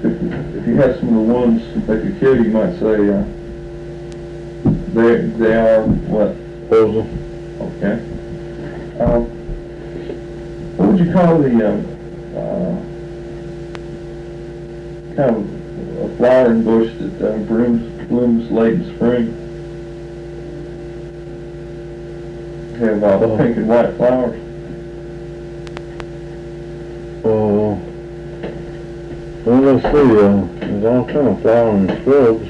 if you have some of the ones that could kill, you might say they are what? Poison. Okay. What would you call the kind of a flowering bush that blooms late in spring? Have pink and white flowers. Well, let's see, there's all kind of flowering shrubs,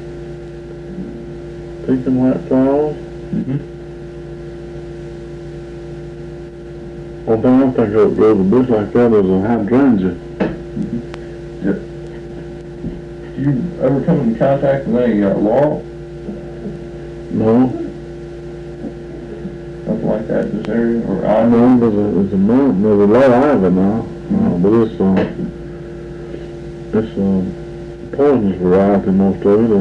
pink and white flowers. Mm-hmm. One thing I think that grows a bush like that is a hydrangea. Mm-hmm. Do you ever come in contact with any laurel? No. Something like that in this area? Or I know there's a mountain, there's a lot of ivy now, but it's poisonous variety, most of it.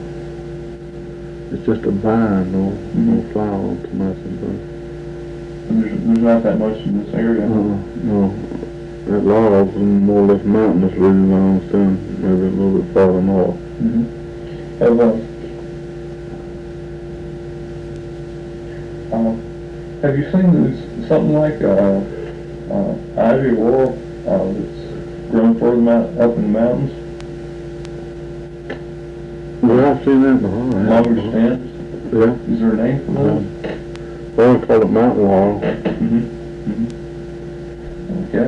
It's just a vine, no flower too much. There's not that much in this area. No. That lot of them more or less mountainous region, I understand, maybe a little bit farther north. Mm-hmm. Have you seen something like ivy or laurel that's grown further up in the mountains? Yeah, I've seen that before. Longer stems? Yeah. Is there a name for those? Well, we call it mountain laurel. Mm-hmm. Okay.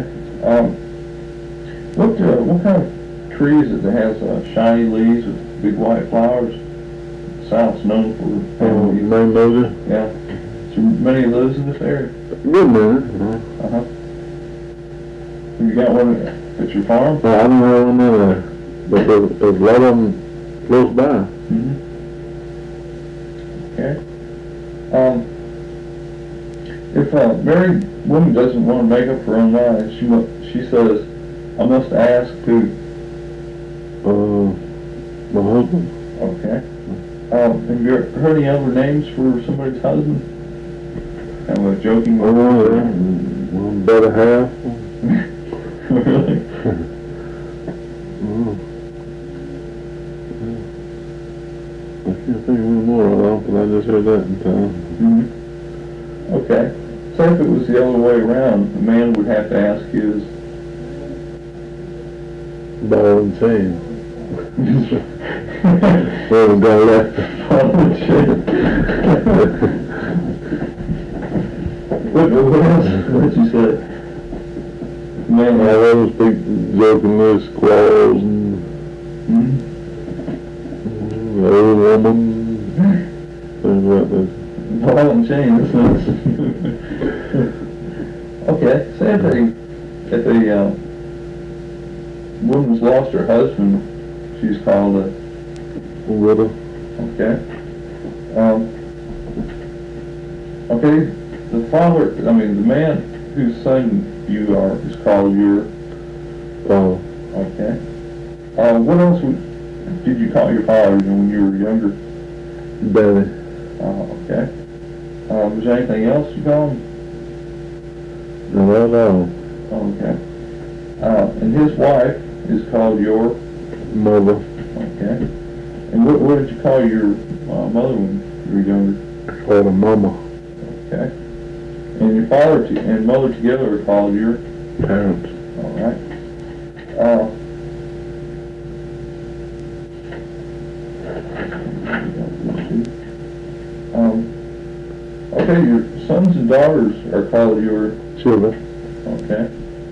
What kind of tree is it that has shiny leaves with big white flowers? South's known for magnolia. Yeah. So many of those in this area? Good man. Uh-huh. Have you got one at your farm? No, I don't have one there, but there's a lot of them close by. Mm-hmm. Okay. If a married woman doesn't want to make up her own mind, she says, I must ask who? My husband. Okay. Have you heard any other names for somebody's husband? Kind of a joking one. Oh, yeah. One better half. Really? I can't think of any more of them, but I just heard that in town. Mm-hmm. Okay. So if it was the other way around, the man would have to ask his ball and chain. Well, we got left. Ball and chain. What else? What did you say? Man, I always speak joking this claws and old woman, things like that. Ball and chain, that's nice. Okay, say if a woman's lost her husband, she's called a widow. Okay. Okay, the man whose son you are is called your Father. Okay. What else did you call your father when you were younger? Daddy. Okay. Was there anything else you called him? No. Okay. And his wife is called your Mother. Okay. And what did you call your mother when you were younger? I called her Mama. Okay. And your father and mother together are called your Parents. All right. Okay, your sons and daughters are called your Children. Okay.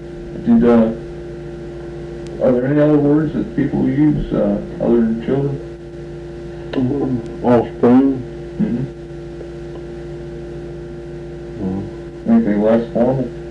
Are there any other words that people use other than children? Offspring. Mm-hmm. Anything less formal?